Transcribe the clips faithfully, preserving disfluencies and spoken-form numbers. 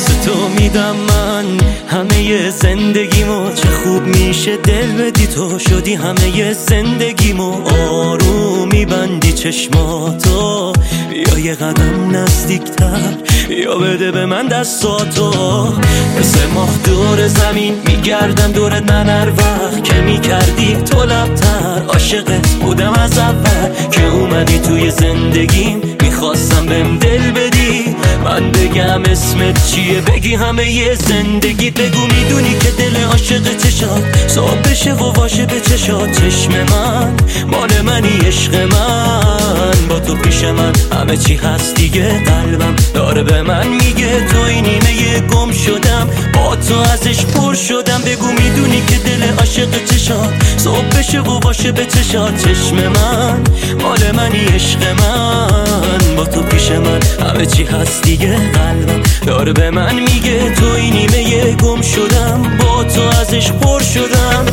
واسه تو میدم من همه زندگیمو. چه خوب میشه دل بدی تو، شدی همه زندگیمو. آروم میبندی چشماتو، یا یه قدم نزدیکتر، یا بده به من دستاتو. مثل ماه دور زمین میگردم دورت من هر وقت که میکردی تو لبتر. عاشقت بودم از اول که اومدی توی زندگیم، میخواستم بهم دل بدی، من بگم اسمت چیه، بگی همه یه زندگی. بگو میدونی که دل عاشق چشات صاحب بشه و واشه به چشات. چشم من مال منی عشق من، با تو پیش من همه چی هست دیگه. قلبم داره به من میگه توی نیمه گم شدم، با تو ازش پر شدم. بگو میدونی که دل عاشق چشات صاحب بشه و واشه به چشات. چشم من مال منی عشق من، با تو پیش من همه چی هست دیگه. قلبم داره به من میگه توی نیمه گم شدم، با تو ازش پر شدم.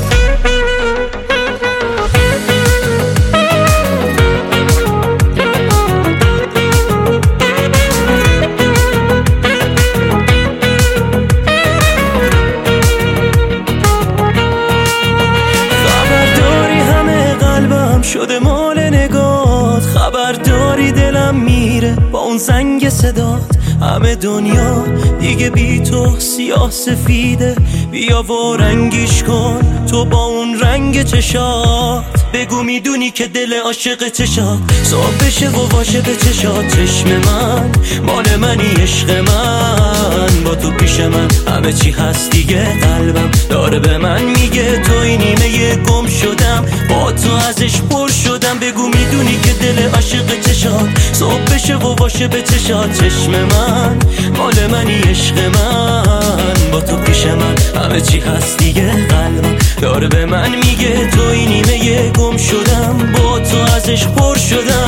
خبرداری همه قلبم شده مال نگات، خبرداری دلم میره با اون زنگ صدات. همه دنیا دیگه بی تو سیاه سفیده، بیا و رنگیش کن تو با اون رنگ چشات. بگو میدونی که دل عاشق چشات صاحب بشه و واشه به چشات. چشم من مال منی عشق من، با تو پیش من همه چی هست دیگه. قلبم داره به من میگه توی نیمه گم شدم، با تو ازش پر شدم. بگو میدونی که دل عاشق چشات صاحب بشه و واشه به چشات. چشم من مال منی عشق من، با تو پیش من همه چی هست دیگه. قلبم داره به من میگه توی نیمه گم شدم، با تو ازش پر شدم.